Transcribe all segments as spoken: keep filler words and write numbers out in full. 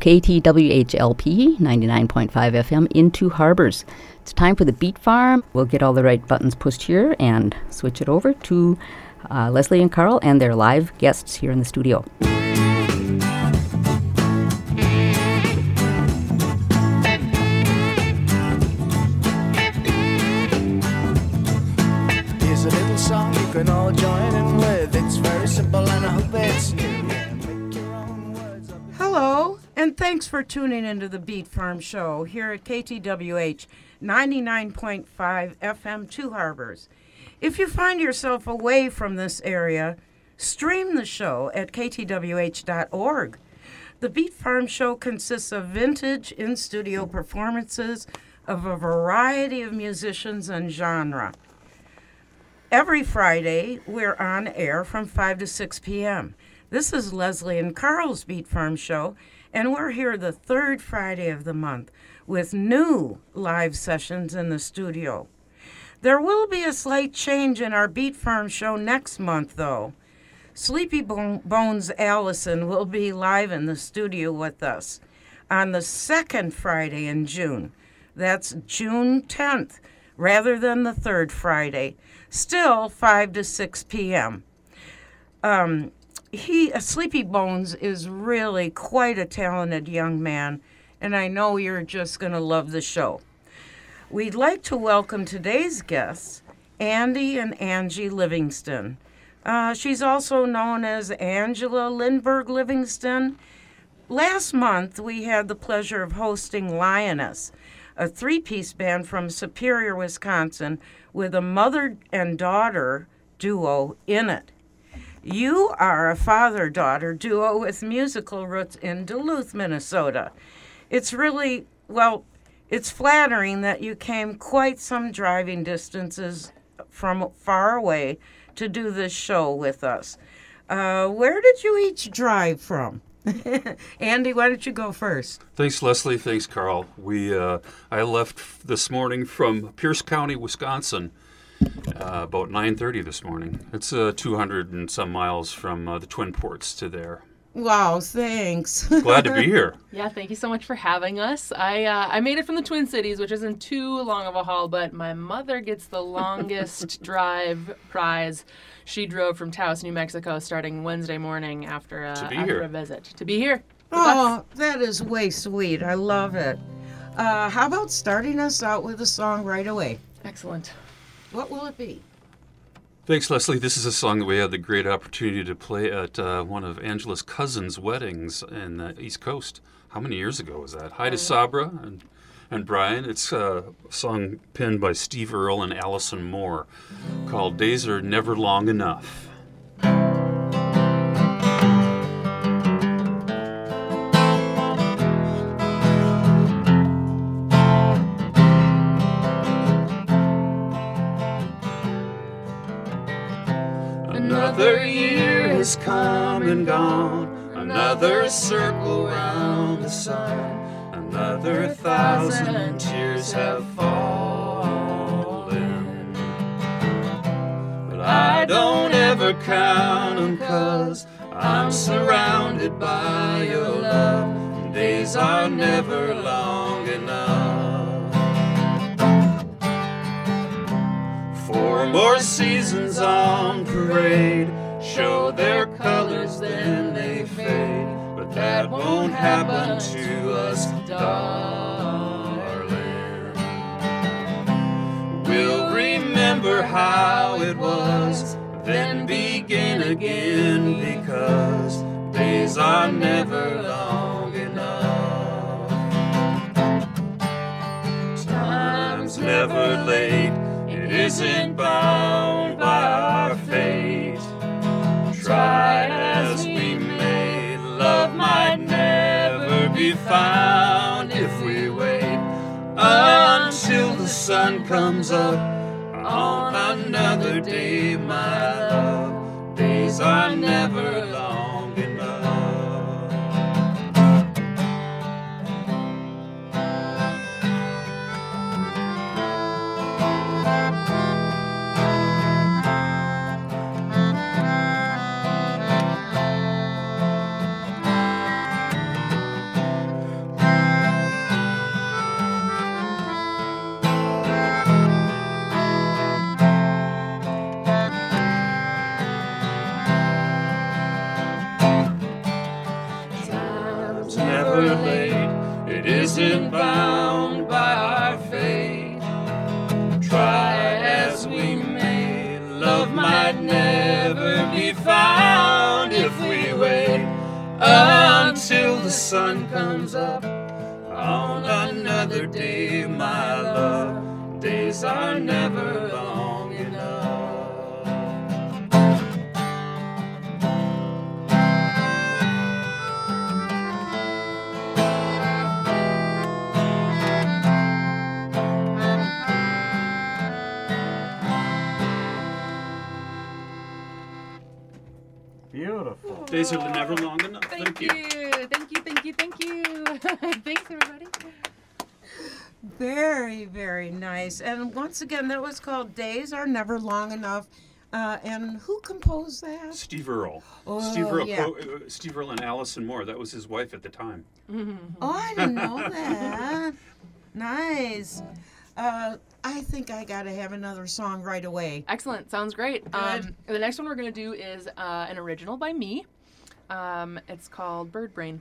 K T W H L P ninety-nine point five F M in Two Harbors. It's time for the Beat Farm. We'll get all the right buttons pushed here and switch it over to uh, Leslie and Carl and their live guests here in the studio. Here's a little song you can all join in with. It's very simple and I hope it's new. Yeah, make your own words up. Hello, and thanks for tuning into the Beat Farm Show here at K T W H ninety-nine point five F M Two Harbors. If you find yourself away from this area, stream the show at k t w h dot org. The Beat Farm Show consists of vintage in-studio performances of a variety of musicians and genre. Every Friday, we're on air from five to six p.m. This is Leslie and Carl's Beat Farm Show, and we're here the third Friday of the month with new live sessions in the studio. There will be a slight change in our Beat Farm Show next month, though. Sleepy Bones Allison will be live in the studio with us on the second Friday in June. That's June tenth, rather than the third Friday. Still five to six p.m. Um, he, uh, Sleepy Bones is really quite a talented young man, and I know you're just going to love the show. We'd like to welcome today's guests, Andy and Angie Livingston. Uh, she's also known as Angela Lindbergh Livingston. Last month, we had the pleasure of hosting Lioness, a three-piece band from Superior, Wisconsin, with a mother and daughter duo in it. You are a father-daughter duo with musical roots in Duluth, Minnesota. It's really, well, it's flattering that you came quite some driving distances from far away to do this show with us. Uh, where did you each drive from? Andy, why don't you go first? Thanks, Leslie. Thanks, Carl. We uh, I left this morning from Pierce County, Wisconsin, uh, about nine thirty this morning. It's uh, two hundred and some miles from uh, the Twin Ports to there. Wow, thanks. Glad to be here. Yeah, thank you so much for having us. I uh, I made it from the Twin Cities, which isn't too long of a haul, but my mother gets the longest drive prize. She drove from Taos, New Mexico, starting Wednesday morning after, uh, To be after here. a visit. To be here. with Oh, us. that is way sweet. I love it. Uh, how about starting us out with a song right away? Excellent. What will it be? Thanks, Leslie. This is a song that we had the great opportunity to play at uh, one of Angela's cousins' weddings in the East Coast. How many years ago was that? Hi to Sabra and, and Brian. It's uh, a song penned by Steve Earle and Allison Moore called Days Are Never Long Enough. Another year has come and gone, another circle round the sun, another thousand tears have fallen. But I don't ever count 'em 'cause I'm surrounded by your love. Days are never long enough. Four more seasons on parade show their colors, then they fade. But that won't happen to us, darling. We'll remember how it was, then begin again, because days are never long enough. Time's never late, it isn't bound by our fate. Try as we may, love might never be found if we wait until the sun comes up on another day, my love. Days are never long enough. never late. It isn't bound by our fate. Try as we may, love might never be found if we wait until the sun comes up on another day, my love. Days are never long enough. Beautiful. Days are never long enough. Thank, you. Thank you, thank you, thank you. Thanks, everybody. Very, very nice. And once again, that was called Days Are Never Long Enough. Uh, and who composed that? Steve Earle. Oh, Steve Earle, yeah. co- uh, Steve Earle and Allison Moore. That was his wife at the time. Oh, I didn't know that. Nice. Uh, I think I got to have another song right away. Excellent. Sounds great. Um, the next one we're going to do is uh, an original by me. Um, it's called Bird Brain.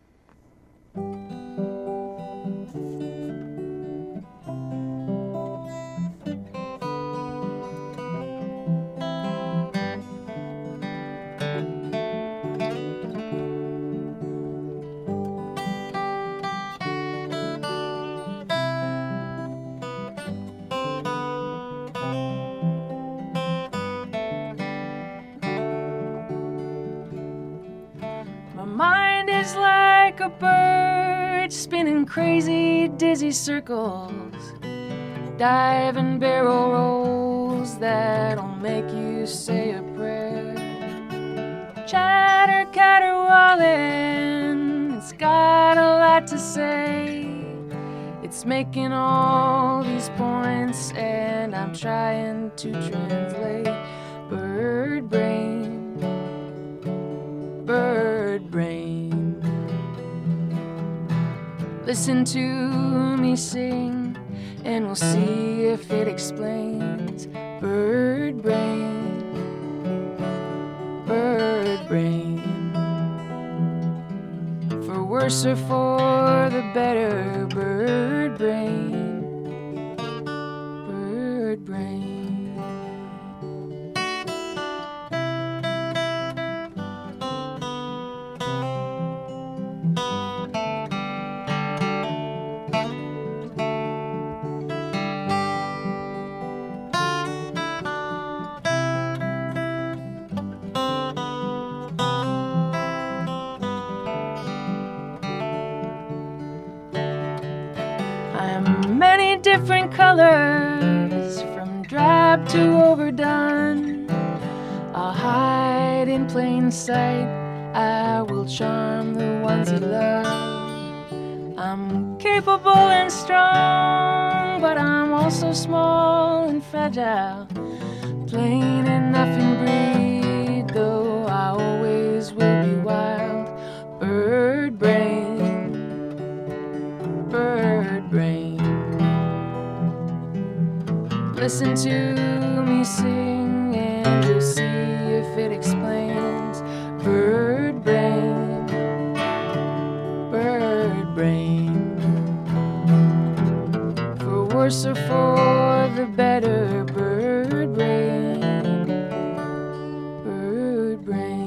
Mind is like a bird spinning crazy dizzy circles, diving barrel rolls that'll make you say a prayer. Chatter caterwauling, it's got a lot to say. It's making all these points and I'm trying to translate. Bird brain, bird brain. Listen to me sing, and we'll see if it explains. Bird brain, bird brain. For worse or for the better, bird brain, bird brain. Different colors, from drab to overdone. I'll hide in plain sight, I will charm the ones you love. I'm capable and strong, but I'm also small and fragile. Plain enough in breed, though I always will be wild. Bird brain, bird brain. Listen to me sing and you'll see if it explains. Bird brain, bird brain. For worse or for the better, bird brain, bird brain.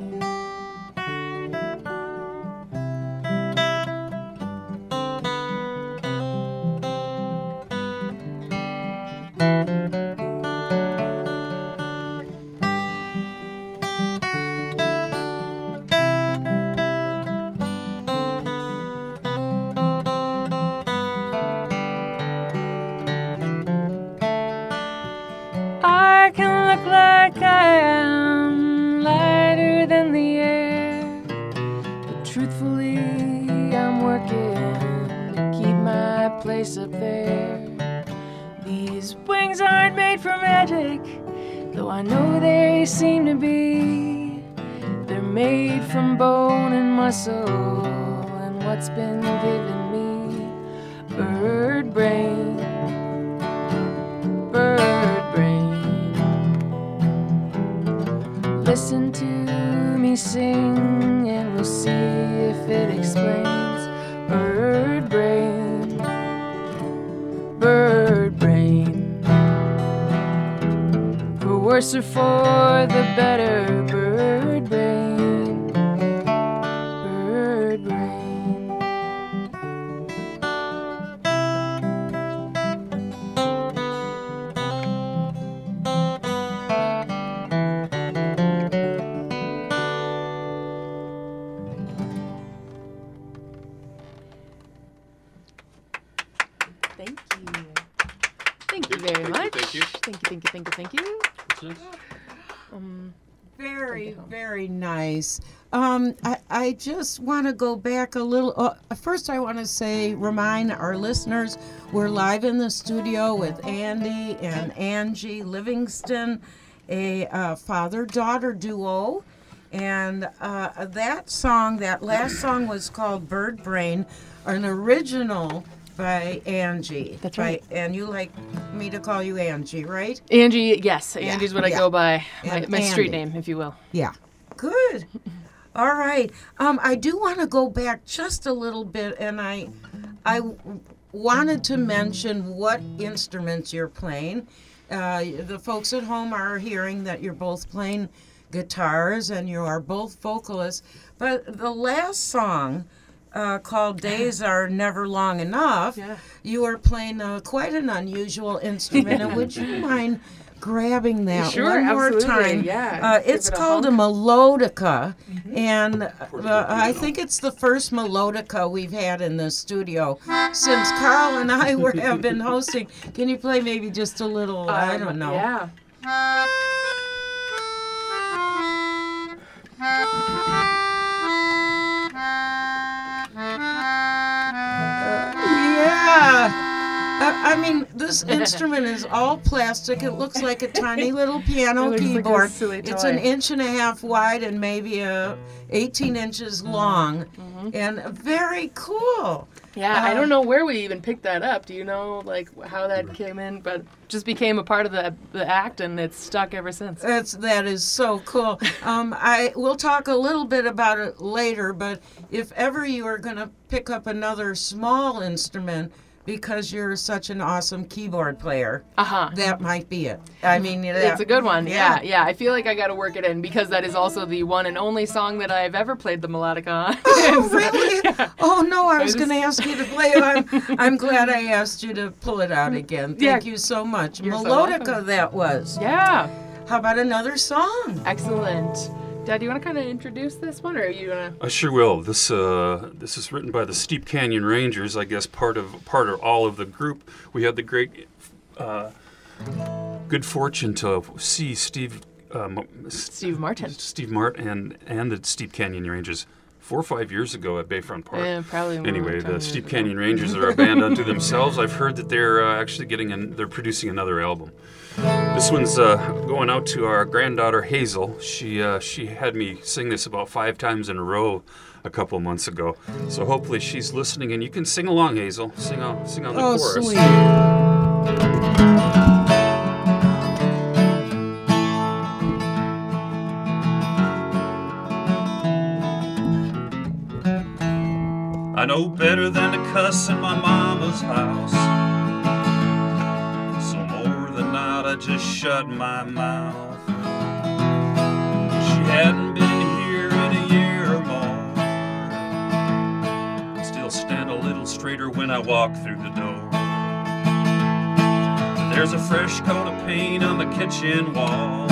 I can look like I am lighter than the air, but truthfully I'm working to keep my place up there. These wings aren't made for magic, though I know they seem to be. They're made from bone and muscle and what's been given me. Bird brain, bird brain. Listen to me sing and we'll see if it explains. worse or for the better. Bird brain, bird brain. Thank you. Thank you very Thank you, much. thank you. Thank you, thank you, thank you, thank you. What's next? Um, Very, home. very nice. Um, I, I just want to go back a little. Uh, first, I want to say, remind our listeners, we're live in the studio with Andy and Angie Livingston, a uh, father-daughter duo. And uh, that song, that last song was called Bird Brain, an original by Angie. That's By- right. And you like me to call you Angie, right? Angie, yes, Angie's what I yeah. go by, my, And my street Andy. name, if you will. Yeah. Good. All right. Um, I do want to go back just a little bit, and I, I w- wanted to mention what instruments you're playing. Uh, the folks at home are hearing that you're both playing guitars and you are both vocalists. But the last song, uh, called "Days Are Never Long Enough," Yeah. you are playing uh, quite an unusual instrument. And would you mind grabbing that Sure, one more absolutely, time? yeah. Uh, Give it's it a called a hunk. melodica, and uh, Portable I piano. think it's the first melodica we've had in the studio since Carl and I were have been hosting. Can you play maybe just a little? I Um, don't know. Yeah. Yeah. I, I mean, this instrument is all plastic. It looks like a tiny little piano It looks like a keyboard. silly It's toy. an inch and a half wide and maybe a eighteen inches long, and very cool. Yeah, I Uh, don't know where we even picked that up. Do you know, like, how that came in? But just became a part of the the act, and it's stuck ever since. That's that is so cool. Um, I we'll talk a little bit about it later, but if ever you are going to pick up another small instrument because you're such an awesome keyboard player, Uh huh. that might be it. I mean, It's a good one. Yeah. Yeah. yeah, I feel like I got to work it in because that is also the one and only song that I've ever played the melodica on. Oh, really? Oh, no, I was I going to ask you to play it. I'm, I'm glad I asked you to pull it out again. Thank Yeah. you so much. You're so Melodica, welcome. that was. Yeah, How about another song? excellent. Dad, do you want to kind of introduce this one, or are you gonna? I sure will. This uh, this is written by the Steep Canyon Rangers. I guess part of part of all of the group. We had the great uh, good fortune to see Steve um, Steve Martin. Steve Martin and and the Steep Canyon Rangers four or five years ago at Bayfront Park. Yeah, probably. more Anyway, than the ten Steep years Canyon ago. Rangers are a band unto themselves. I've heard that they're uh, actually getting an, they're producing another album. This one's uh, going out to our granddaughter Hazel. She uh, she had me sing this about five times in a row a couple months ago. So hopefully she's listening, and you can sing along, Hazel. Sing on sing on the Oh, chorus. sweet. I know better than to cuss in my mama's house. So more than not, I just shut my mouth. She hadn't been here in a year or more. Still stand a little straighter when I walk through the door. There's a fresh coat of paint on the kitchen wall.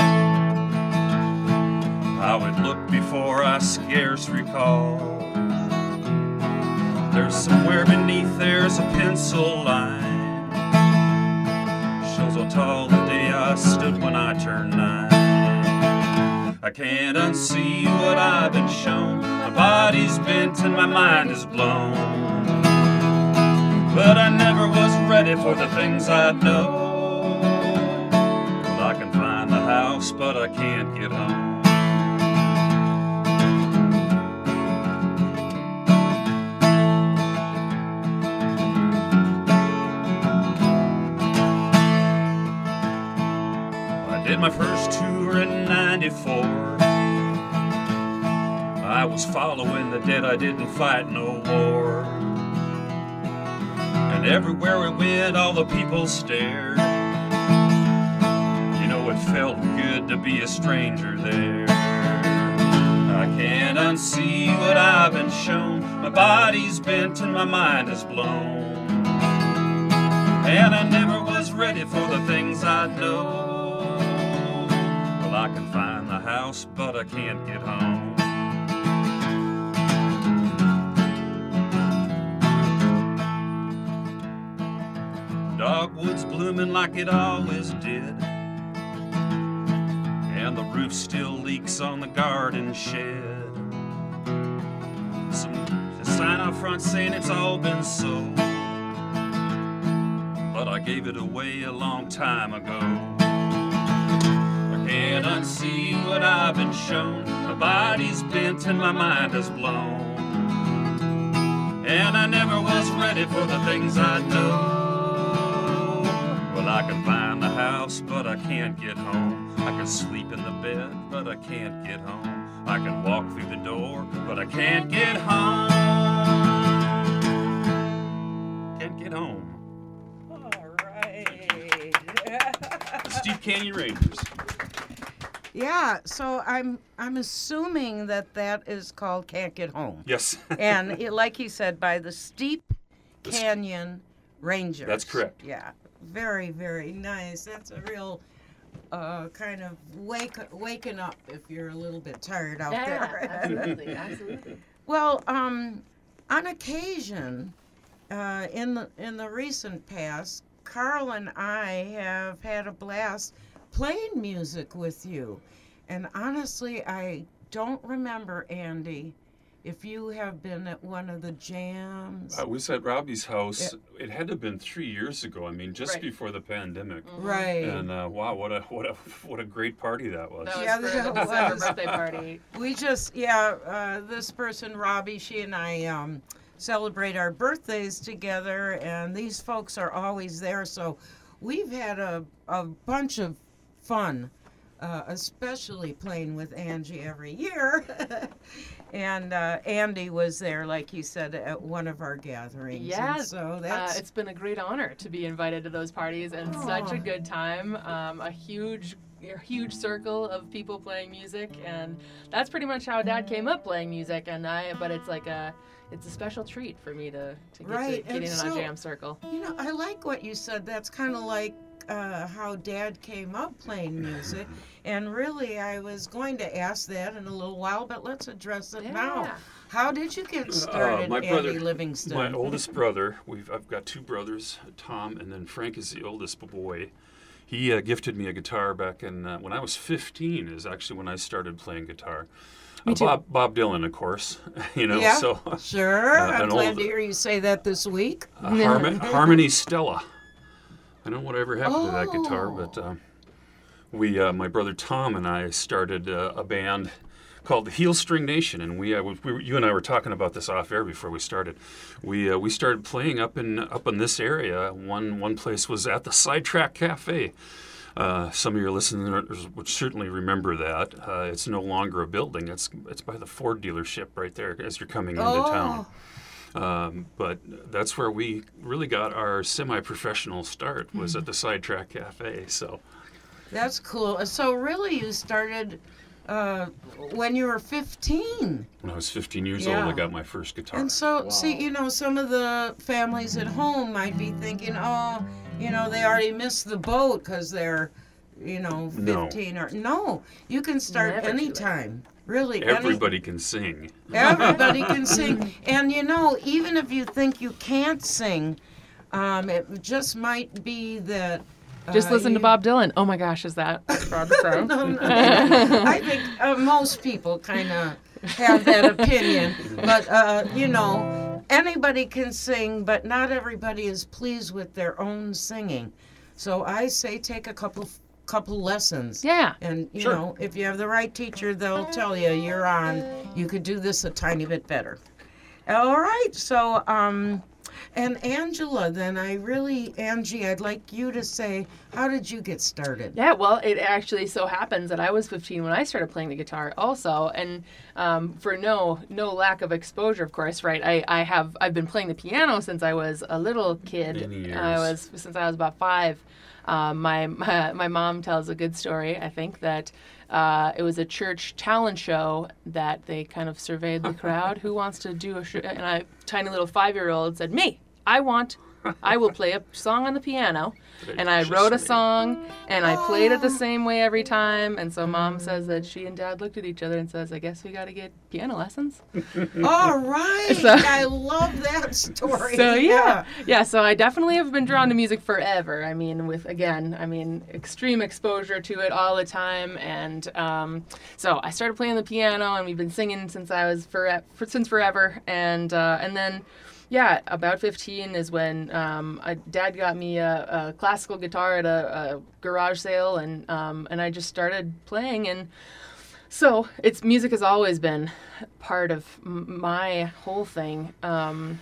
How it looked before I scarce recall. There's somewhere beneath there's a pencil line. Shows how tall the day I stood when I turned nine. I can't unsee what I've been shown. My body's bent and my mind is blown. But I never was ready for the things I know. Well, I can find the house, but I can't get home. I did my first tour in ninety-four. I was following the dead, I didn't fight no war. And everywhere we went, all the people stared. You know, it felt good to be a stranger there. I can't unsee what I've been shown. My body's bent and my mind is blown. And I never was ready for the things I know. Well, I can find the house, but I can't get home. Dogwood's blooming like it always did, and the roof still leaks on the garden shed. Some a sign out front saying it's all been sold, but I gave it away a long time ago. I can't unsee what I've been shown. My body's bent and my mind is blown, and I never was ready for the things I know. Well, I can find the house, but I can't get home. I can sleep in the bed, but I can't get home. I can walk through the door, but I can't get home. Can't get home. All right. The Steep Canyon Rangers. Yeah, so I'm I'm assuming that that is called Can't Get Home. Yes. And it, like he said, by the Steep Canyon Rangers. That's correct. Yeah, very, very nice. That's a real uh, kind of wake waking up if you're a little bit tired out Yeah, there. absolutely, absolutely. Well, um, on occasion, uh, in the in the recent past, Carl and I have had a blast playing music with you. And honestly, I don't remember, Andy, if you have been at one of the jams. I was at Robbie's house. It had to have been three years ago. I mean, just Right. before the pandemic. Right. And uh, wow, what a what a what a great party that was. That was Yeah, for that the December was. birthday party. We just, yeah, uh, this person, Robbie, she and I um, celebrate our birthdays together, and these folks are always there. So we've had a, a bunch of fun, uh, especially playing with Angie every year. And uh, Andy was there, like you said, at one of our gatherings. Yeah, And so Uh, that's it's been a great honor to be invited to those parties and such Oh. a good time. Um, a huge, a huge circle of people playing music, and that's pretty much how Dad came up playing music. And I, but it's like a, it's a special treat for me to, to get Right, to get and in so- on a jam circle. You know, I like what you said. That's kind of like uh, how Dad came up playing music. And really, I was going to ask that in a little while, but let's address it now. Yeah. How did you get started, Uh, my Andy brother, Livingston? my oldest brother. We've I've got two brothers, Tom, and then Frank is the oldest boy. He uh, gifted me a guitar back in uh, when I was fifteen. Is actually when I started playing guitar. Me Uh, too. Bob Bob Dylan, of course. You know, Yeah, so sure. uh, I'm an glad old- to hear you say that this week. uh, Harmon, Harmony Stella. I don't know whatever happened to that guitar, Oh. but uh, we, uh, my brother Tom and I, started uh, a band called the Heel String Nation, and we, uh, we, we, you and I were talking about this off air before we started. We uh, we started playing up in up in this area. One one place was at the Sidetrack Cafe. Uh, some of your listeners would certainly remember that. Uh, it's no longer a building. It's it's by the Ford dealership right there as you're coming into Oh. town. Um, but that's where we really got our semi-professional start, was at the Sidetrack Cafe. So That's cool. So really, you started uh, when you were fifteen. when I was fifteen years Yeah. old, I got my first guitar. And so, see, you know, some of the families at home might be thinking, oh, you know, they already missed the boat because they're, you know, No. fifteen or no. You can start Never too late. anytime. Really, any- Everybody can sing. everybody can sing. And you know, even if you think you can't sing, um, it just might be that. Just uh, listen to you- Bob Dylan. Oh my gosh, is that Bob Dylan? No, no, no. I think uh, most people kind of have that opinion, but uh, you know, anybody can sing, but not everybody is pleased with their own singing. So I say take a couple couple lessons. Yeah. And you Sure. know, if you have the right teacher, they'll tell you you're on. You could do this a tiny bit better. All right. So um, And Angela, then I really, Angie, I'd like you to say, how did you get started? Yeah, well, it actually so happens that I was fifteen when I started playing the guitar also, and um, for no no lack of exposure, of course, right? I, I have I've been playing the piano since I was a little kid. Many years. I was since I was about five. Um, my, my my mom tells a good story. I think that uh, it was a church talent show that they kind of surveyed the crowd. Who wants to do a show? And a tiny little five-year-old said, "Me, I want." I will play a song on the piano, and I wrote a song, and I played it the same way every time. And so Mom says that she and Dad looked at each other and says, "I guess we got to get piano lessons." All right. So- I love that story. So yeah, yeah. So I definitely have been drawn to music forever. I mean, with again, I mean, extreme exposure to it all the time, and um, so I started playing the piano, and we've been singing since I was for, for since forever, and uh, and then. Yeah, about fifteen is when um, I, Dad got me a, a classical guitar at a, a garage sale, and um, and I just started playing. And so it's music has always been part of m- my whole thing. Um,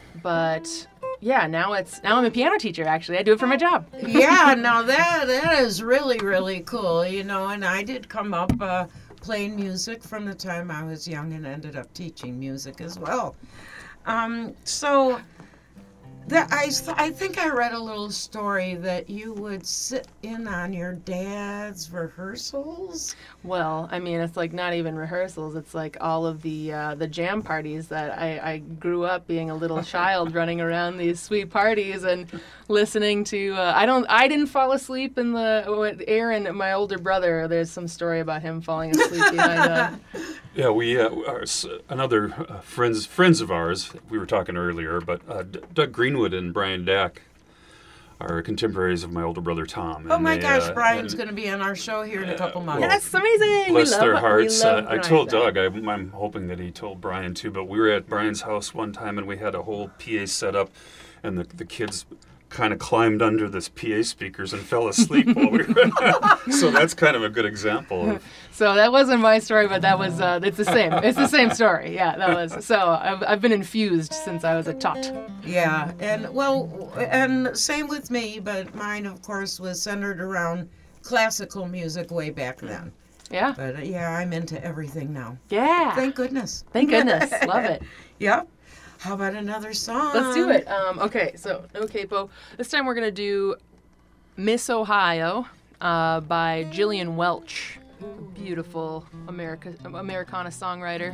but yeah, now it's now I'm a piano teacher. Actually, I do it for my job. Yeah, now that that is really, really cool, you know, and I did come up uh, playing music from the time I was young and ended up teaching music as well. Um, so that I, th- I think I read a little story that you would sit in on your dad's rehearsals. Well, I mean, it's like not even rehearsals. It's like all of the uh, the jam parties that I, I grew up being a little child, running around these sweet parties and listening to. Uh, I don't. I didn't fall asleep in the. What, Aaron, my older brother. There's some story about him falling asleep behind a. Yeah, we uh, our, s- another uh, friends friends of ours. We were talking earlier, but uh, D- Doug Greenwood and Brian Dack are contemporaries of my older brother Tom. Oh and my they, gosh, uh, Brian's and going to be on our show here in a couple months. well, That's amazing. Bless we love, their hearts. We Uh, love I Brian told Dack. Doug. I, I'm hoping that he told Brian too. But we were at Brian's house one time, and we had a whole P A set up, and the the kids kind of climbed under this P A speakers and fell asleep while we were. So that's kind of a good example of. So that wasn't my story, but that was. Uh, it's the same. It's the same story. Yeah, that was. So I've I've been infused since I was a tot. Yeah, and well, and same with me, but mine, of course, was centered around classical music way back then. Yeah. But uh, yeah, I'm into everything now. Yeah. Thank goodness. Thank goodness. Love it. Yep. How about another song? Let's do it. Um, okay, so no capo. This time we're gonna do "Miss Ohio" uh, by Jillian Welch, beautiful America Americana songwriter.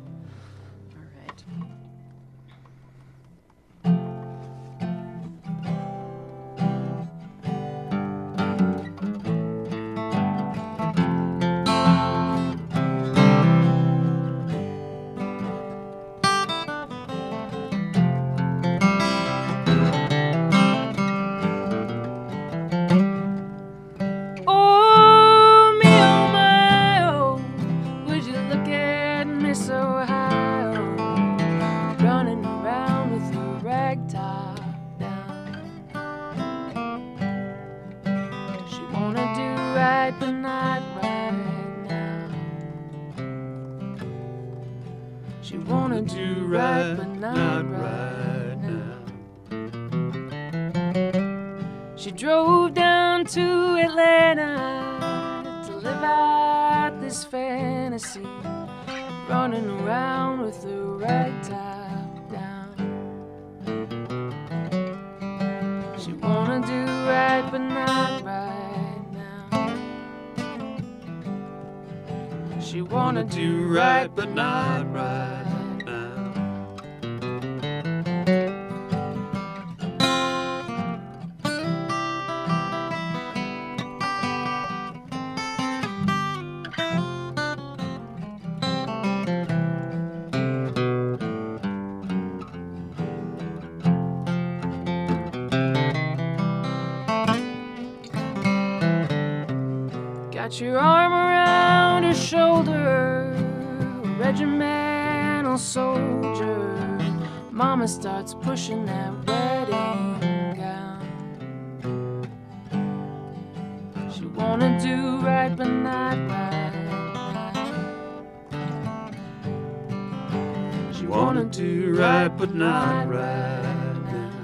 All right. Oh, me, oh, my, oh, would you look at Miss Ohio, running around with her rag top down. She wanna do right, but not right now. She wanna do right, but not right now. She drove down to Atlanta to live out this fantasy, running around with her rag top down. She wanna do right, but not right now. She wanna do right, but not right now. Got your arm around her shoulder, a regimental soldier. Mama starts pushing that wedding gown. She wanna do right, but not right now. She wanna do right, but not right now.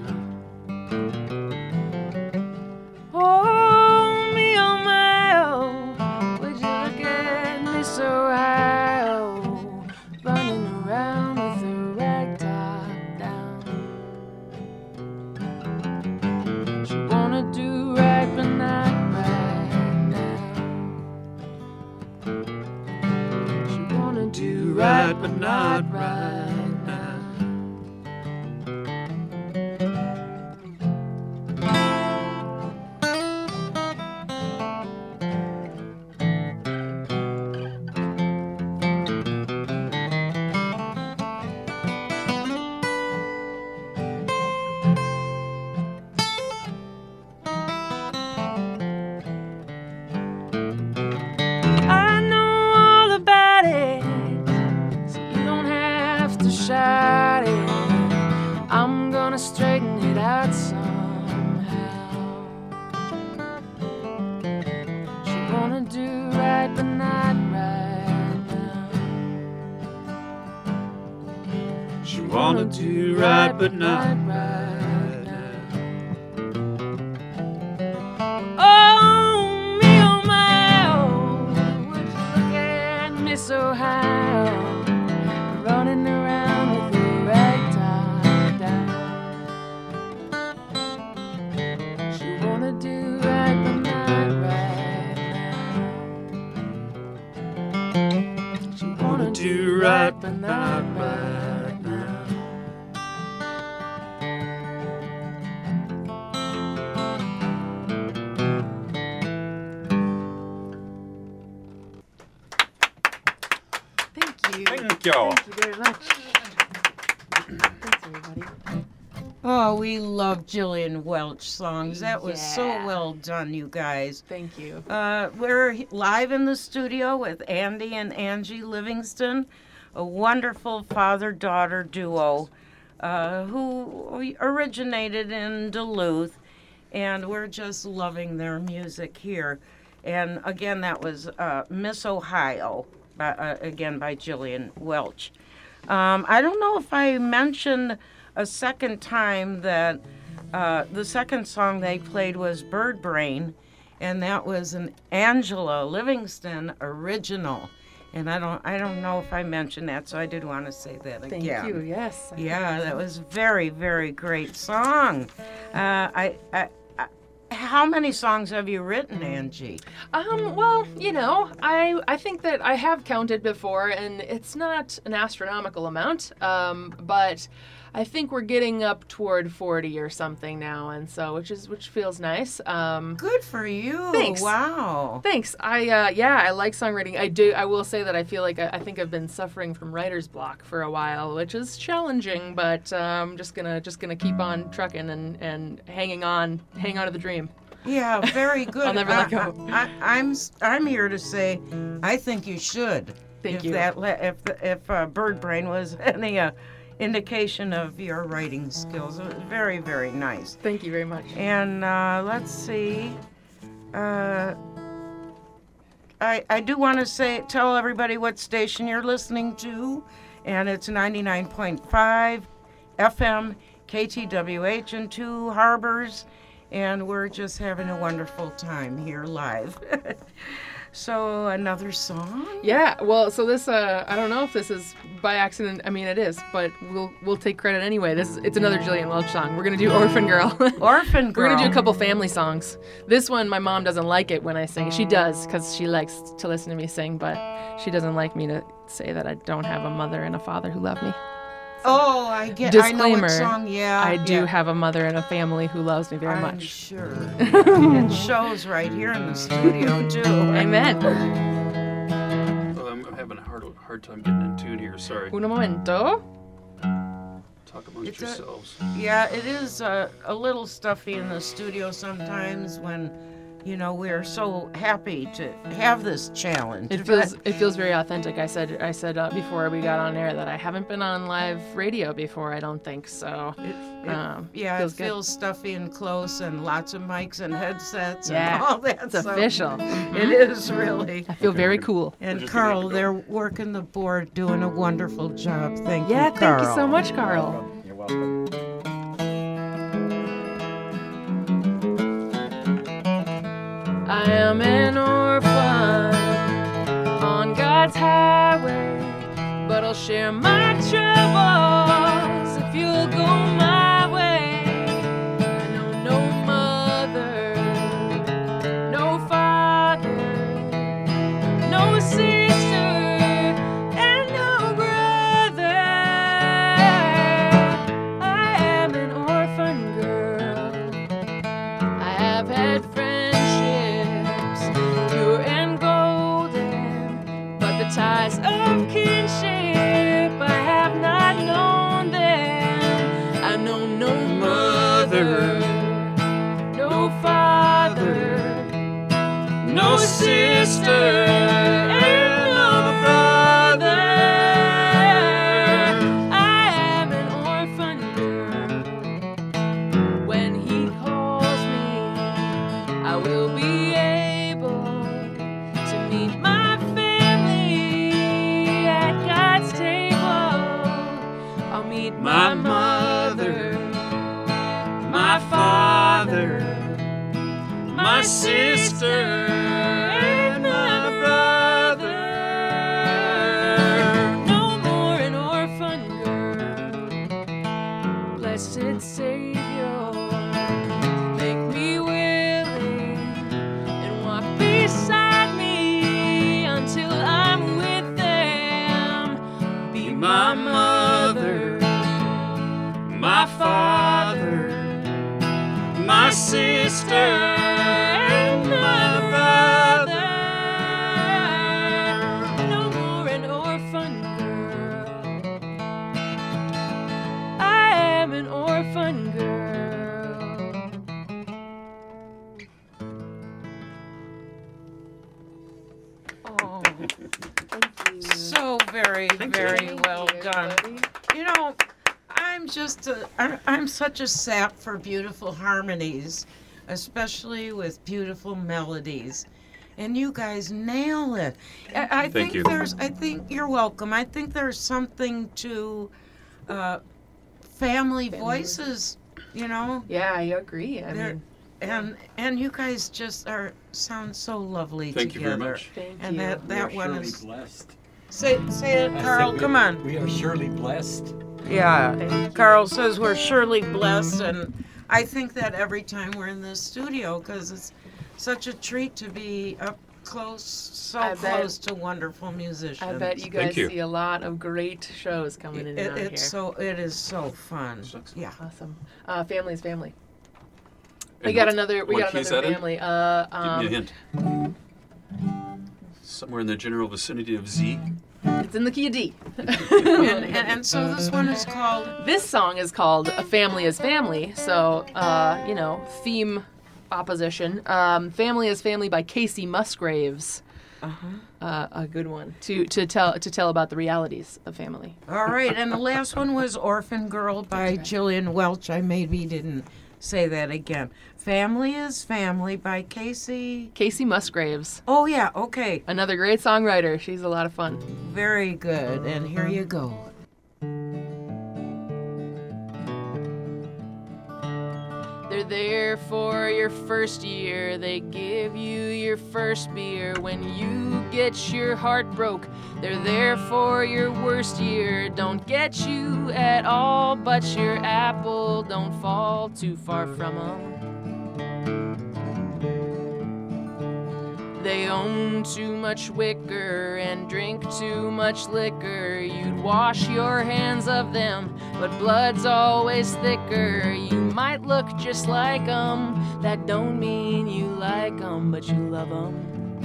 straighten it out somehow. She wanna do right, but not right now. She wanna do right, but not right now. Oh, me, oh my, oh, would you look at me so high, running around with the rag top down. She wanna do right, but not right now. She wanna do right, but not right now. Thank you. Thank you. Thank you very much. Thanks, everybody. Oh, we love Jillian Welch songs. That was so Yeah. well done, you guys. Thank you. Uh, we're he- live in the studio with Andy and Angie Livingston, a wonderful father-daughter duo uh, who originated in Duluth, and we're just loving their music here. And again, that was uh, Miss Ohio, by, uh, again by Jillian Welch. Um, I don't know if I mentioned a second time that uh, the second song they played was Bird Brain, and that was an Angela Livingston original. And I don't, I don't know if I mentioned that, so I did want to say that Thank again. you. Yes. I Yeah, think that so. was very, very great song. Uh, I, I, I, how many songs have you written, Angie? Um, well, you know, I I think that I have counted before, and it's not an astronomical amount, um, but I think we're getting up toward forty or something now, and so which is which feels nice. Um, Good for you. Thanks. Wow. Thanks. I uh, yeah, I like songwriting. I do. I will say that I feel like I, I think I've been suffering from writer's block for a while, which is challenging. But I'm um, just gonna just gonna keep on trucking and, and hanging on, hang on to the dream. Yeah, very good. I'll never I, let go. I, I, I'm I'm here to say, I think you should. Thank if you. That le- if if uh, Bird Brain was any uh, indication of your writing skills, it was very very nice. Thank you very much. And uh, let's see. Uh, I I do want to say tell everybody what station you're listening to, and it's ninety-nine point five F M K T W H in Two Harbors, and we're just having a wonderful time here live. So another song? Yeah, well, so this, uh, I don't know if this is by accident. I mean, it is, but we'll we'll take credit anyway. This it's another Jillian Welch song. We're gonna do Orphan Girl. Orphan Girl. We're gonna do a couple family songs. This one, my mom doesn't like it when I sing. She does, because she likes to listen to me sing, but she doesn't like me to say that I don't have a mother and a father who love me. Oh, I get. Disclaimer, I know what song. Yeah, I do yeah. have a mother and a family who loves me very I'm much. sure. It shows right here in the studio too. Amen. Oh, I'm having a hard, hard time getting in tune here. Sorry. Un momento. Talk amongst It's a- yourselves. Yeah, it is uh, a little stuffy in the studio sometimes when, you know, we're so happy to have this challenge. It feels it feels very authentic. I said I said uh, before we got on air that I haven't been on live radio before. I don't think so. It, it- Um, yeah, feels it good. feels stuffy and close, and lots of mics and headsets Yeah, and all that. It's so official. It is really. I feel very cool. And just Carl, gonna they're working the board, doing a wonderful job. Thank Yeah, you, Carl. thank you so much, Carl. You're welcome. I am an orphan on God's highway, but I'll share my troubles if you'll go my way. I know no mother, no father, no sister, and no brother. I am an orphan girl. I have had friendships, pure and golden, but the ties of kinship, I have not known them. I know no mother, no father, no sister, and no brother. I am an orphan girl. sister and my brother. No more an orphan girl. Blessed Savior, make me willing and walk beside me until I'm with them. Be My mother, my father, my sister and my brother. No more an orphan girl. I am an orphan girl. Oh, thank you. So very, very Thank well you, done. everybody. You know, I'm just a, I, I'm such a sap for beautiful harmonies, especially with beautiful melodies. And you guys nail it. I, I Thank think you. there's I think you're welcome. I think there's something to uh, family voices, you know. Yeah, I agree. I They're- mean, And and you guys just are sound so lovely Thank you together. very much. thank And you. that We that are one surely is blessed. say say it, I Carl. said we- Come on. We are surely blessed. Yeah, Thank you. Carl says we're surely blessed, and I think that every time we're in this studio because it's such a treat to be up close, so I bet- close to wonderful musicians. I bet you Thank guys you. see a lot of great shows coming in and It, out it's here. so it is so fun. Sucks. Yeah. Awesome. Uh, family is family. We And got what- another. We what got key is another that in? family. Uh, Give um, me a hint. Somewhere in the general vicinity of Z. It's in the key of D. and, and and so this one is called This song is called "A Family Is Family," so uh, you know, theme opposition. Um, "Family Is Family" by Casey Musgraves. Uh-huh. Uh, a good one to to tell to tell about the realities of family. All right, and the last one was Orphan Girl by Jillian Welch. I maybe didn't say that again. Family is Family by Casey. Casey Musgraves, Oh yeah, okay. another great songwriter. She's a lot of fun. Very good. And here you go. They're there for your first year. They give you your first beer when you get your heart broke. They're there for your worst year. Don't get you at all, but your apple don't fall too far from them. They own too much wicker and drink too much liquor. You'd wash your hands of them, but blood's always thicker. You might look just like 'em. That don't mean you like 'em, but you love 'em.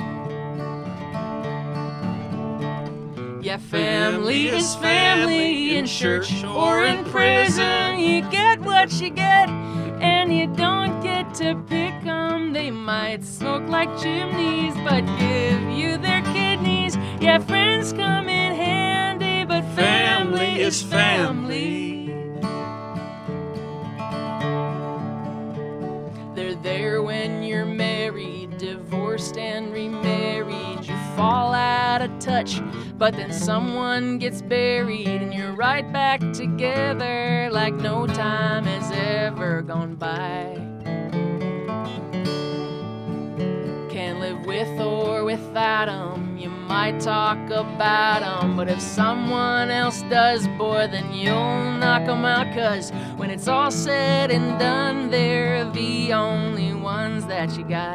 Yeah, family is family in church or in prison. You get what you get, and you don't get to pick 'em. They might smoke like chimneys, but give you their kidneys. Yeah, friends come in handy, but family is family. They're there when you're married, divorced and remarried. You fall out of touch, but then someone gets buried, and you're right back together like no time has ever gone by. Can't live with or without 'em. You might talk about 'em, but if someone else does, boy, then you'll knock 'em out. 'Cause when it's all said and done, they're the only ones that you got.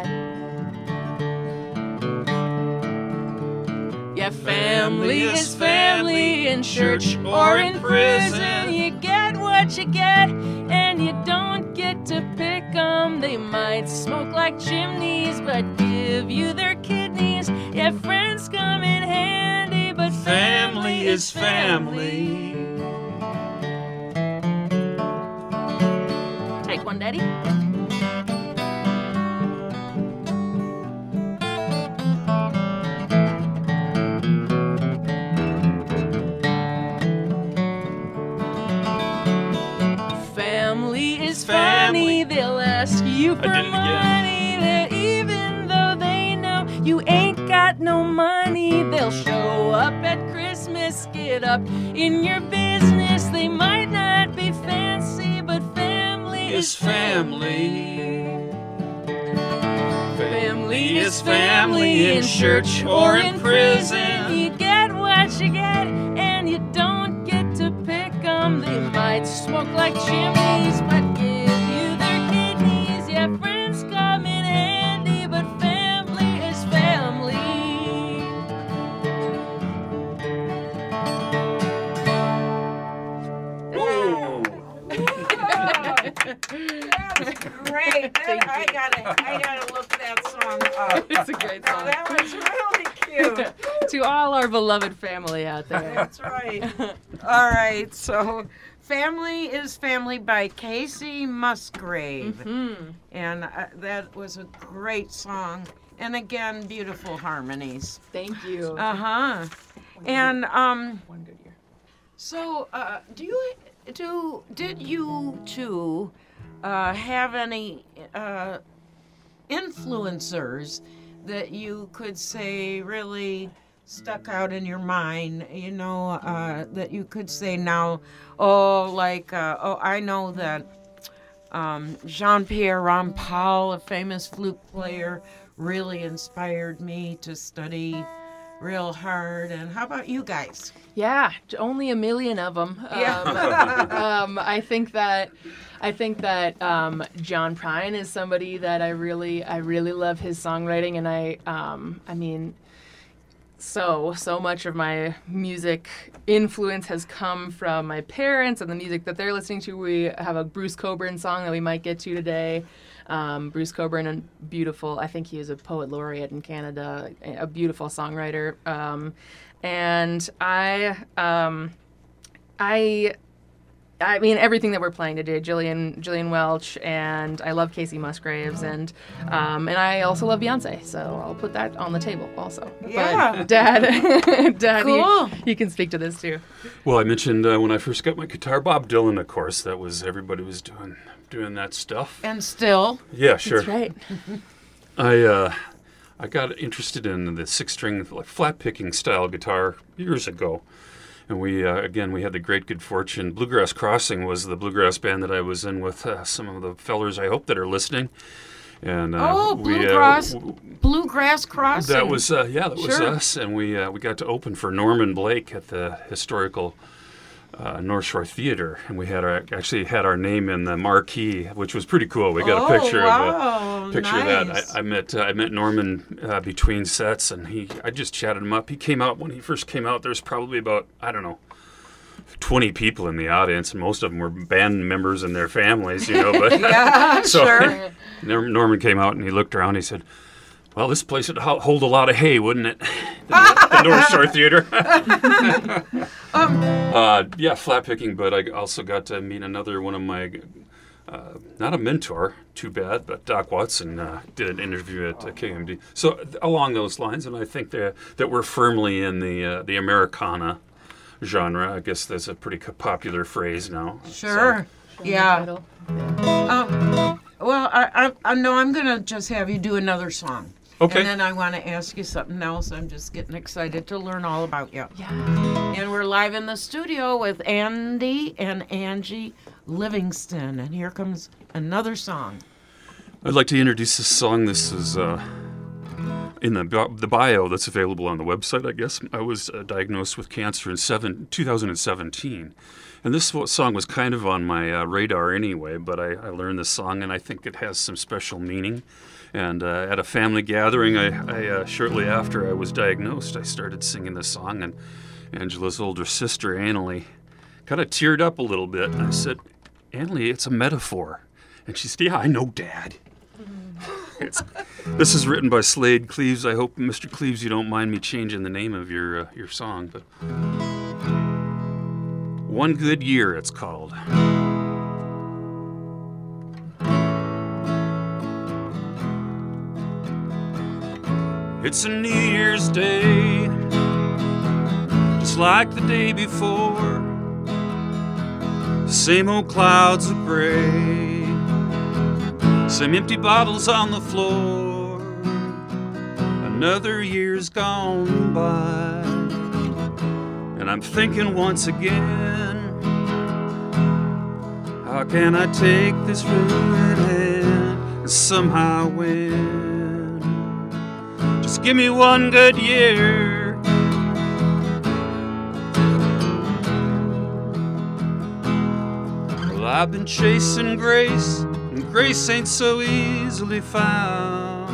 Yeah, family is family in church or in prison. You get what you get, and you don't get to pick 'em. They might smoke like chimneys, but give you their kidneys. Yeah, friends come in handy, but family is family. Take one, Daddy. Family is funny, they'll ask you for did it again. money. That even though they know you ain't got no money, they'll show up at Christmas, get up in your business. They might not be fancy, but family is Is family. is family in church or in prison. You get what you get, and you don't get to pick 'em. They might smoke like chimneys, but give you their kidneys. Yeah, friends come in handy, but family is family. That's great. That, I gotta, I gotta look that song up. It's a great Oh, song. that was really cute. To all our beloved family out there. That's right. All right. So, "Family is Family" by Casey Musgrave, Mm-hmm. and uh, that was a great song. And again, beautiful harmonies. Thank you. Uh huh. And um. One good year. So, uh, do you do did you two uh, have any uh, influencers that you could say really stuck out in your mind? You know, uh, that you could say now, oh, like uh, oh, I know that um, Jean-Pierre Rampal, a famous flute player, really inspired me to study real hard. And how about you guys? Yeah, j- only a million of them. Yeah. Um, um, I think that I think that um, John Prine is somebody that I really I really love his songwriting, and I um, I mean, so so much of my music influence has come from my parents and the music that they're listening to. We have a Bruce Cockburn song that we might get to today. Um, Bruce Cockburn, a beautiful, I think he is a poet laureate in Canada, a beautiful songwriter. Um, and I, um, I, I mean, everything that we're playing today, Jillian, Jillian Welch, and I love Casey Musgraves, and, um, and I also love Beyonce, so I'll put that on the table also. Yeah. But Dad, Dad, Cool. you, you can speak to this too. Well, I mentioned uh, when I first got my guitar, Bob Dylan, of course. That was everybody was doing doing that stuff. And still, Yeah, sure. That's right. I uh, I got interested in the six-string, like flat picking style guitar years ago, and we uh, again we had the great good fortune. Bluegrass Crossing was the bluegrass band that I was in with uh, some of the fellers I hope that are listening. And uh, oh, we, uh, bluegrass, w- bluegrass crossing. that was uh, yeah, that was Sure. us, and we uh, we got to open for Norman Blake at the historical uh, North Shore Theater, and we had our actually had our name in the marquee, which was pretty cool. We got Oh, a picture wow, of a picture nice. of that. I, I met uh, I met Norman uh, between sets, and he I just chatted him up. He came out when he first came out. There's probably about I don't know. twenty people in the audience, and most of them were band members and their families, you know. But Yeah, so sure. Nor- Norman came out and he looked around. He said, "Well, this place would ho- hold a lot of hay, wouldn't it?" the, the North Shore Theater. Um, uh, yeah, flat picking. But I also got to meet another one of my, uh, not a mentor, too bad, but Doc Watson uh, did an interview at uh, K M D. So th- along those lines, and I think that that we're firmly in the uh, the Americana genre. I guess that's a pretty co- popular phrase now. Sure. Yeah. Title. Um, well, I, I, I know I'm going to just have you do another song. Okay. And then I want to ask you something else. I'm just getting excited to learn all about you. Yeah. And we're live in the studio with Andy and Angie Livingston. And here comes another song. I'd like to introduce this song. This is uh, in the bi- the bio that's available on the website, I guess. I was uh, diagnosed with cancer in seven, two thousand seventeen. And this wa- song was kind of on my uh, radar anyway, but I, I learned this song, and I think it has some special meaning. And uh, at a family gathering, I, I uh, shortly after I was diagnosed, I started singing this song, and Angela's older sister, Annalie, kind of teared up a little bit. And I said, "Annalie, it's a metaphor." And she said, "Yeah, I know, Dad." It's, this is written by Slade Cleaves. I hope, Mister Cleaves, you don't mind me changing the name of your uh, your song. But One Good Year, it's called. It's a New Year's Day, just like the day before. Same old clouds of gray, some empty bottles on the floor. Another year's gone by, and I'm thinking once again, how can I take this road and somehow win? Just give me one good year. Well, I've been chasing grace, and grace ain't so easily found.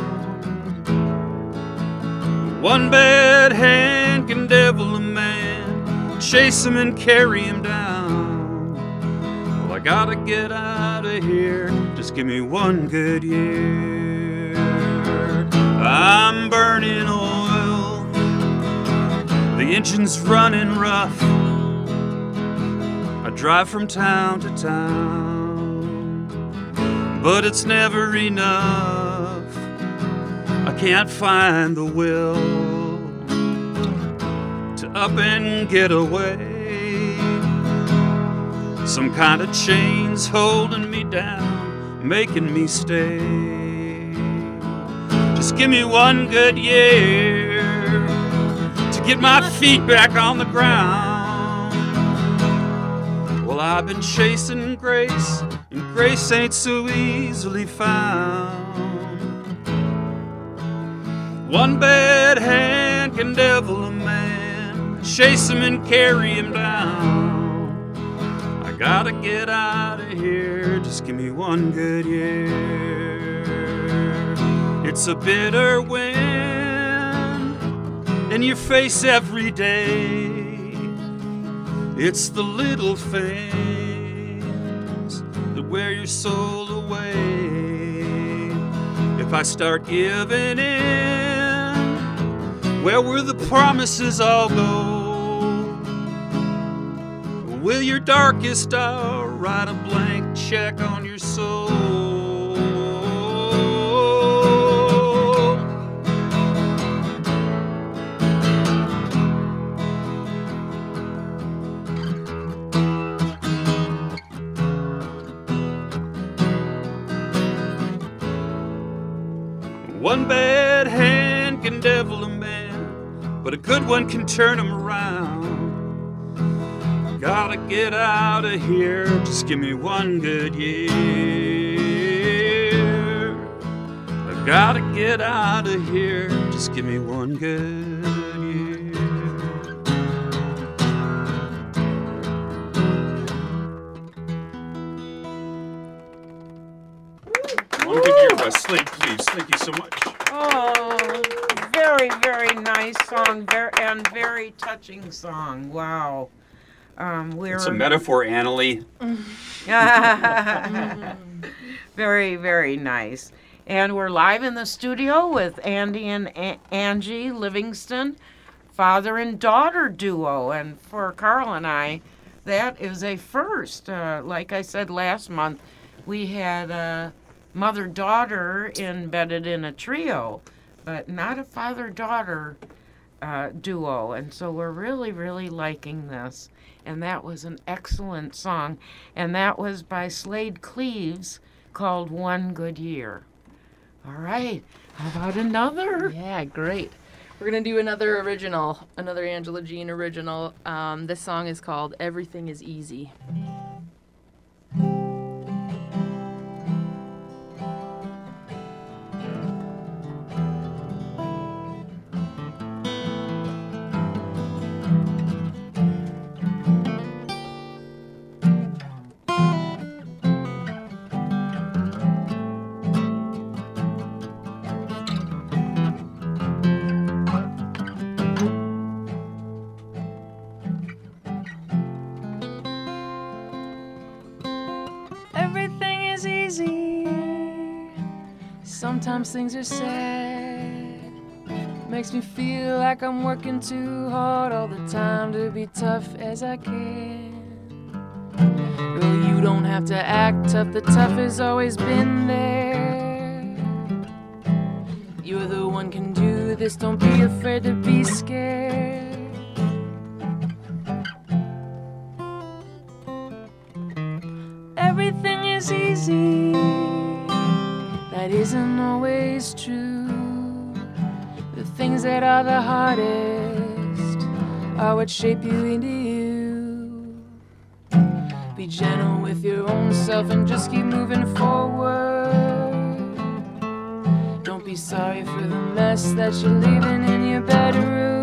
One bad hand can devil a man, chase him and carry him down. Well, I gotta get out of here, just give me one good year. I'm burning oil, the engine's running rough. I drive from town to town, but it's never enough. I can't find the will to up and get away. Some kind of chain's holding me down, making me stay. Just give me one good year to get my feet back on the ground. Well, I've been chasing grace, and grace ain't so easily found. One bad hand can devil a man, chase him and carry him down. I gotta get out of here, just give me one good year. It's a bitter wind in your face every day. It's the little things that wear your soul away. If I start giving in, where will the promises all go? Will your darkest hour write a blank check on your soul? One bad hand can devil a man, but a good one can turn him around. Gotta get out of here, just give me one good year. I gotta get out of here, just give me one good year. One good year by Slade Cleaves. Thank you so much. Oh, very, very nice song, very, and very touching song. Wow. Um, we're It's a metaphor, Annalie. Very, very nice. And we're live in the studio with Andy and A- Angie Livingston, father and daughter duo. And for Carl and I, that is a first. Uh, like I said last month, we had a mother-daughter embedded in a trio, but not a father-daughter uh, duo. And so we're really, really liking this. And that was an excellent song. And that was by Slade Cleaves, called One Good Year. All right. How about another? Yeah, great. We're going to do another original, another Angela Jean original. Um, this song is called Everything is Easy. Sometimes things are sad. Makes me feel like I'm working too hard all the time to be tough as I can. Well, you don't have to act tough, the tough has always been there. You're the one can do this, don't be afraid to be scared. Everything is easy, that isn't always true. The things that are the hardest are what shape you into you. Be gentle with your own self and just keep moving forward. Don't be be sorry for the mess that you're leaving in your bedroom.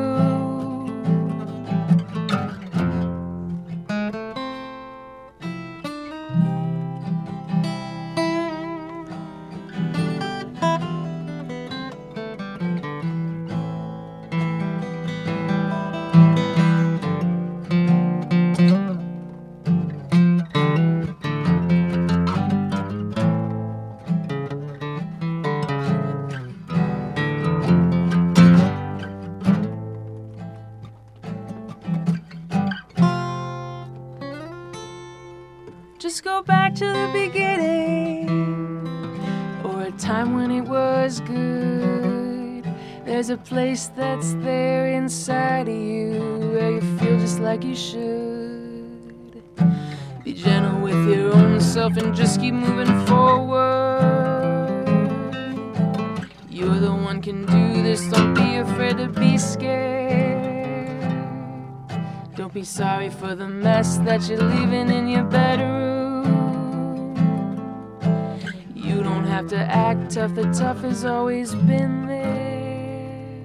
Just go back to the beginning, or a time when it was good. There's a place that's there inside of you where you feel just like you should. Be gentle with your own self and just keep moving forward. You're the one can do this, don't be afraid to be scared. Don't be sorry for the mess that you're leaving in your bedroom. You don't have to act tough, the tough has always been there.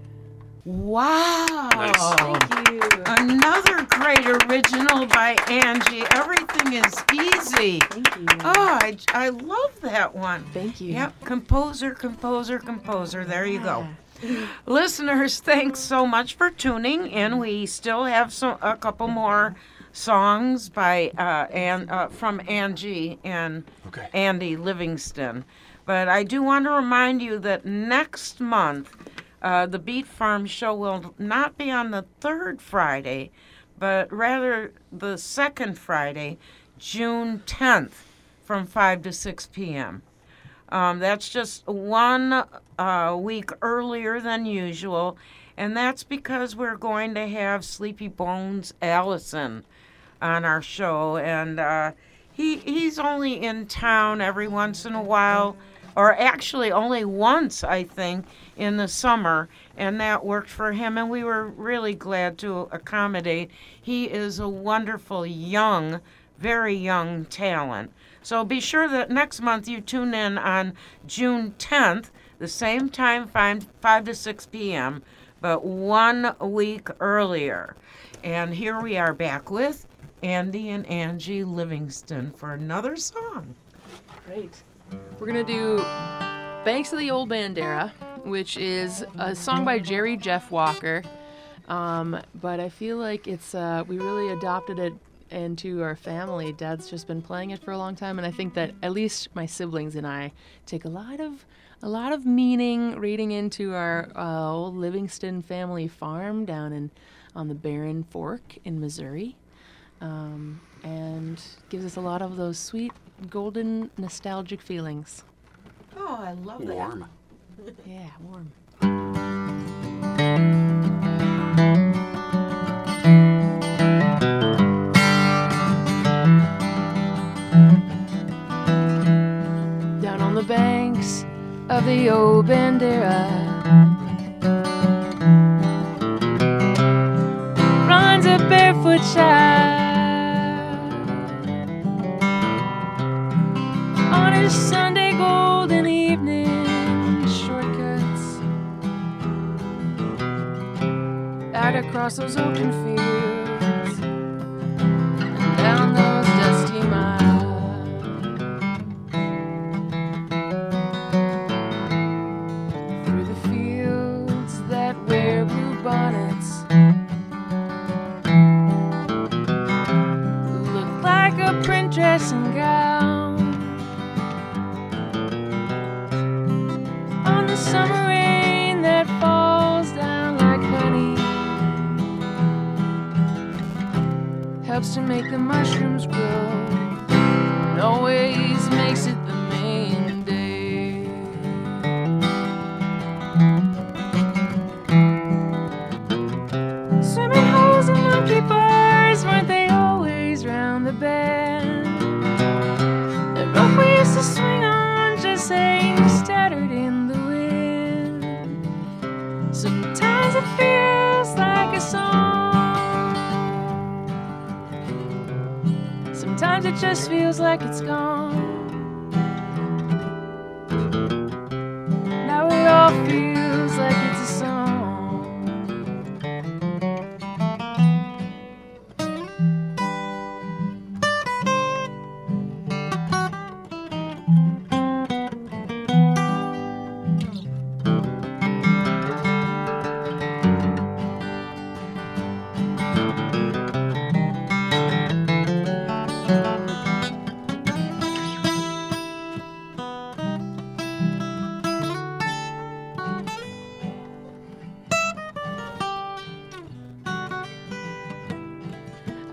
Wow. Nice. Thank you. Another great original by Angie. Everything is easy. Thank you. Oh, I, I love that one. Thank you. Yep, composer, composer, composer. There you go. Listeners, thanks so much for tuning in. We still have some, a couple more songs by uh, and uh, from Angie and Okay. Andy Livingston. But I do want to remind you that next month, uh, the Beat Farm show will not be on the third Friday, but rather the second Friday, June tenth, from five to six p.m. Um, that's just one uh, week earlier than usual, and that's because we're going to have Sleepy Bones Allison on our show, and uh, he he's only in town every once in a while, or actually only once, I think, in the summer, and that worked for him, and we were really glad to accommodate. He is a wonderful, young, very young talent. So be sure that next month you tune in on June tenth, the same time, five, five to six p.m., but one week earlier. And here we are back with Andy and Angie Livingston for another song. Great. We're going to do Banks of the Old Bandera, which is a song by Jerry Jeff Walker. Um, but I feel like it's uh, we really adopted it into our family. Dad's just been playing it for a long time, and I think that at least my siblings and I take a lot of a lot of meaning reading into our uh, old Livingston family farm down in on the Barren Fork in Missouri, um, and gives us a lot of those sweet, golden, nostalgic feelings. Oh, I love that. Warm. Yeah, warm. Down on the banks of the old Bandera runs a barefoot child on his Sunday golden evening shortcuts out across those open fields and down those dusty miles. Dressing gown on the summer rain that falls down like honey, helps to make the mushrooms grow and always makes it the main day. Swimming holes and monkey bars, weren't they always round the bend? We used to swing on, just saying, scattered in the wind. Sometimes it feels like a song, sometimes it just feels like it's gone. Now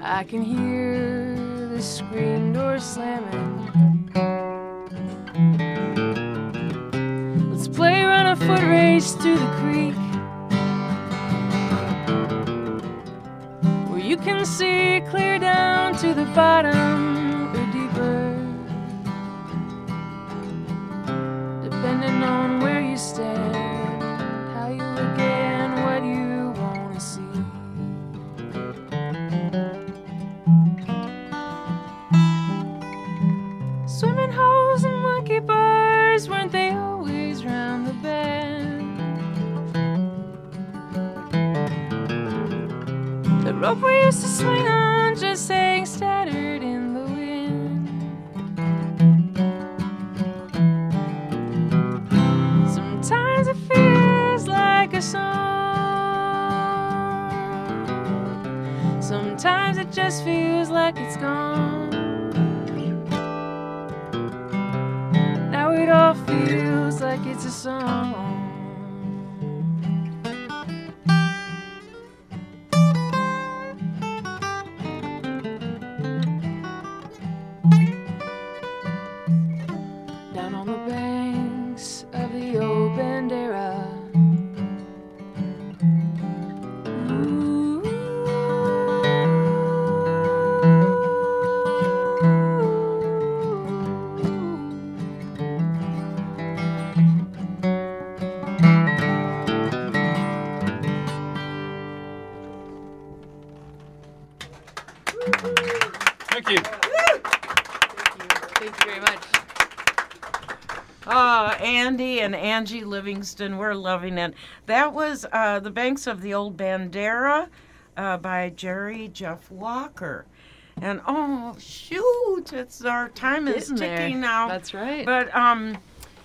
I can hear the screen door slamming. Let's play run a foot race through the creek, where you can see clear down to the bottom or deeper, depending on where you stand, how you look and what you want to see. Swimming holes and monkey bars, weren't they always round the bend? The rope we used to swing on just sang scattered in the wind. Sometimes it feels like a song, sometimes it just feels like it's gone. Now it all feels like it's a song. Down on the banks of the old Bandera, ooh, Thank you. thank you very much. Uh, Andy and Angie Livingston, we're loving it. That was uh, The Banks of the Old Bandera uh, by Jerry Jeff Walker. And oh, shoot, it's our time is Getting ticking there. now. That's right. But um,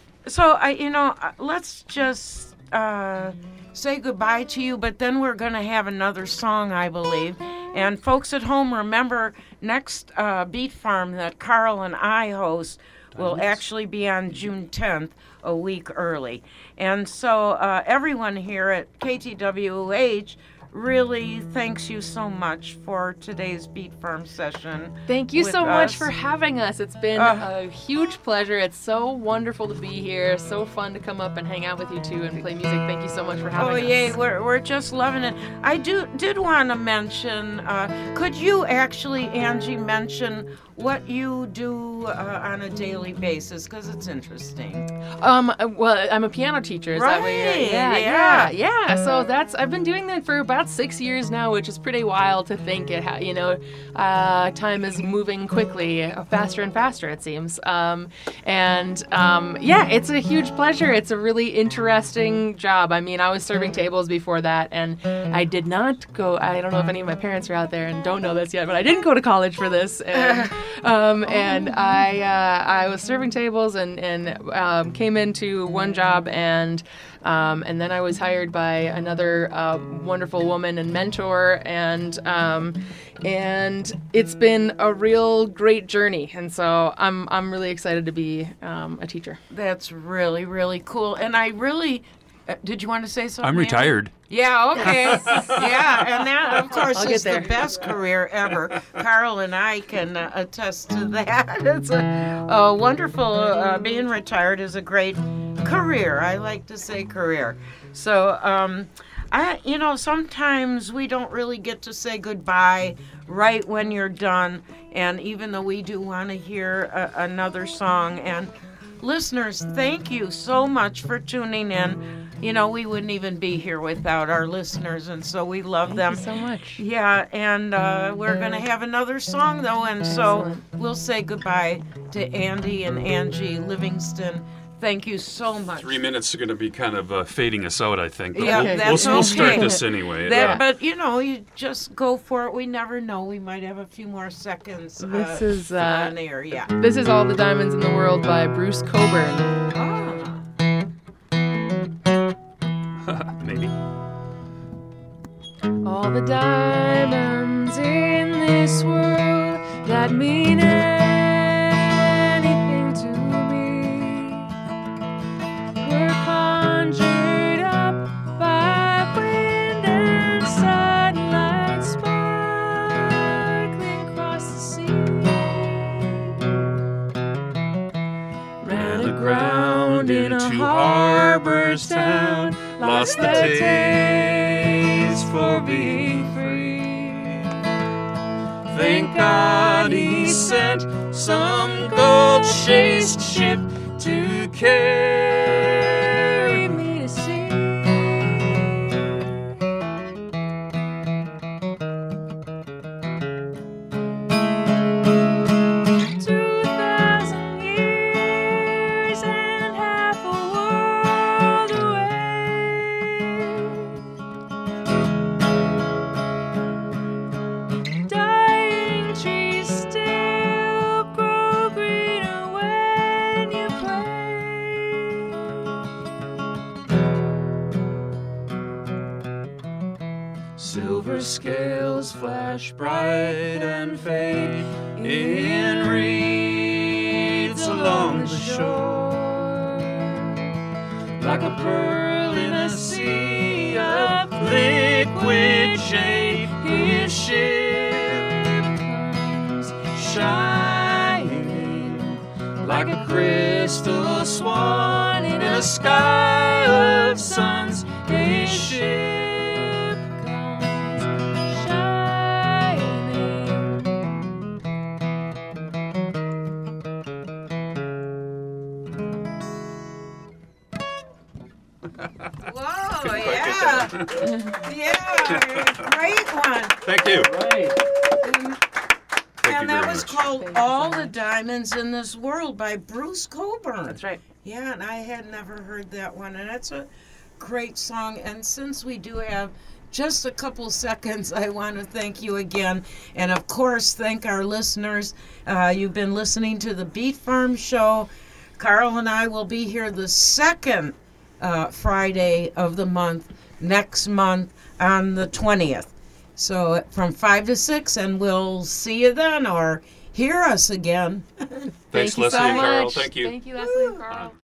so I, you know, uh, let's just uh, say goodbye to you. But then we're gonna have another song, I believe. And folks at home, remember next uh, Beat Farm that Carl and I host will actually be on June tenth, a week early. And so uh, everyone here at K T W H really thanks you so much for today's Beat Farm session. Thank you with so much us. for having us. It's been Uh, a huge pleasure. It's so wonderful to be here. So fun to come up and hang out with you two and play music. Thank you so much for having Oh us. yay, we're, we're just loving it. I do did want to mention, uh, could you actually, Angie, mention what you do uh, on a daily basis? Because it's interesting. Um. Well, I'm a piano teacher. Is that what you're? Right, Yeah, yeah. yeah, yeah. So that's I've been doing that for about six years now, which is pretty wild to think. It, ha- you know, uh, time is moving quickly, uh, faster and faster it seems. Um, and um, yeah, it's a huge pleasure. It's a really interesting job. I mean, I was serving tables before that, and I did not go. I don't know if any of my parents are out there and don't know this yet, but I didn't go to college for this. And, um, and I uh, I was serving tables and and um, came into one job and. Um, and then I was hired by another uh, wonderful woman and mentor, and um, and it's been a real great journey. And so I'm I'm really excited to be um, a teacher. That's really, really cool. And I really, uh, did you want to say something? I'm Angie? retired. Yeah, okay. Yeah, and that, of course, I'll is get the there. best career ever. Carl and I can uh, attest to that. It's a, a wonderful, uh, being retired is a great career. I like to say career. So, um, I, you know, sometimes we don't really get to say goodbye right when you're done. And even though we do want to hear a, another song, and listeners, thank you so much for tuning in. You know, we wouldn't even be here without our listeners, and so we love them. Thank you so much. Yeah, and uh, we're going to have another song, though, and so we'll say goodbye to Andy and Angie Livingston. Thank you so much. Three minutes are going to be kind of uh, fading us out, I think. But Yeah, we'll, that's we'll, we'll start okay. this anyway. That, Uh, But, you know, you just go for it. We never know. We might have a few more seconds uh, This is, uh, on air. Yeah. This is All the Diamonds in the World by Bruce Coburn. Ah. maybe. All the diamonds in this world that mean anything to me were conjured up by wind and sunlight sparkling the ground into Harbor's town, lost the taste for being free. Thank God he sent some gold-chased ship to carry me to sea. Two thousand years and half a world away. Dying trees still grow greener when you play. Silver scales flash bright and fade in reeds along the shore, like a pearl in a sea of liquid jade. His ship comes shining like a crystal swan in a sky of suns. His ship comes shining. Whoa, Couldn't quite yeah. get that. Yeah, great one. Thank you. Right. Thank you And that very was much. called Thank you so All the much. Diamonds in This World by Bruce Coburn. That's right. Yeah, and I had never heard that one, and that's a great song. And since we do have just a couple seconds, I want to thank you again, and of course, thank our listeners. Uh, you've been listening to the Beat Farm Show. Carl and I will be here the second uh, Friday of the month, next month on the twentieth. So from five to six, and we'll see you then or hear us again. Thanks, Thank you Leslie so and Carl. much. Thank you. Thank you, Leslie and Carl.